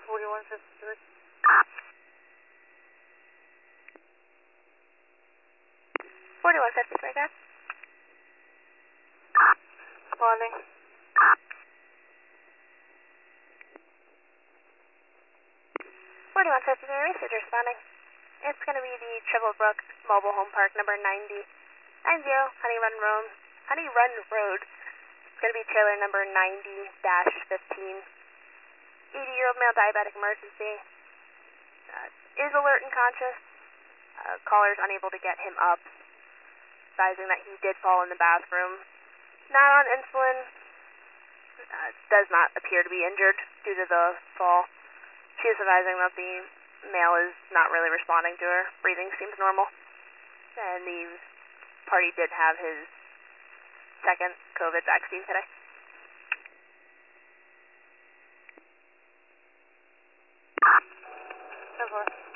4153. 4153, guys. Responding. 4153, research responding. It's going to be the Triplebrook Mobile Home Park, number 90. 90, Honey Run Road. It's going to be trailer number 90-15. 80-year-old male, diabetic emergency. Is alert and conscious. Caller's unable to get him up. Advising that he did fall in the bathroom. Not on insulin. Does not appear to be injured due to the fall. She is advising that the male is not really responding to her. Breathing seems normal. And the party did have his second COVID vaccine today. So far.